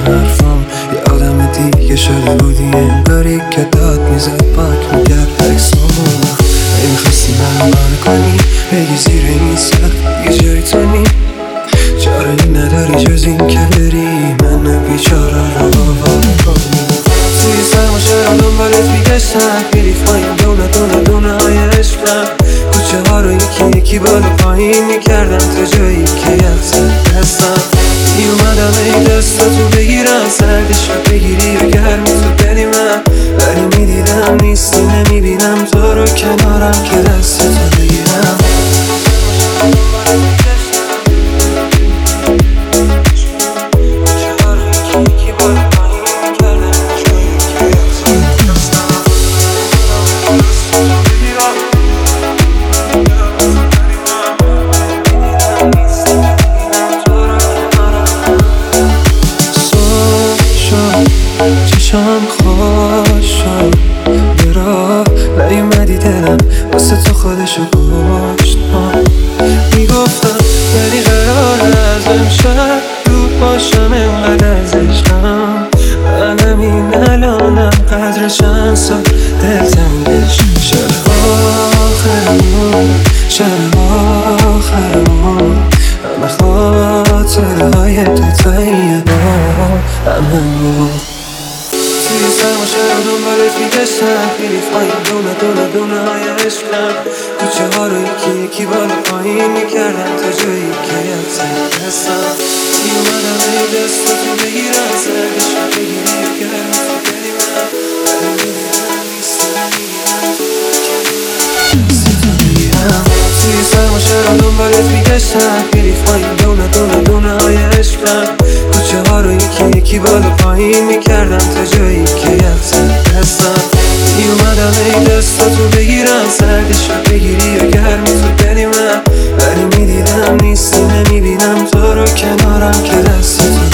حرفام. یه آدم دیگه شده بودی انگاری که داد میزد پاک میکرد عکسامو. نمیخواستی من کنی بگی زیر این سقف یه جای تو نی. چاره نداری جز این که بری من بیچاره رو کنی. توی سرماشه رو دنبالت میگشتم میری پایین دونه های عشقم. کوچه ها رو یکی یکی بالا پایین میکردم تا جایی که یخزد دستم. میومدم ای دستاتو بگیرم سردش رو بگیری و گرمی تو دلی من. ولی میدیدم نیستی نمیبینم تو رو کنارم که دستتو بگیرم. چشم خوش شد برا نیومدی دلم واسه تو خودشو کشت. میگفتم ولی قرار از امشب دور باشم انقدر از عشقم. من همین الانم قدر چند سال دلتنگش. شب آخرمون همه خاطره های دوتایی ما همه توی سرماشه رو دنبالت میگشتم میری پایین دونه های عشقم. کوچه ها رو یکی یکی بالا پایین میکردم تا جایی که یخزد دستم. میومدم ای دستاتو بگیرم سردش رو بگیری و گرمی تو دلی من. ولی میدیدم نیستی نمیگیرم دستتو بگیرم. توی سرماشه رو دنبالت میگشتم میری پایین دونه های عشقم. کوچه ها رو یکی یکی بالا پایین میکردم تا جایی که یخزد دستم. میومدم ای دستاتو بگیرم سردش رو بگیری و گرمی تو دلی من. ولی میدیدم نیستی نمیبینم تو رو کنارم که دستتو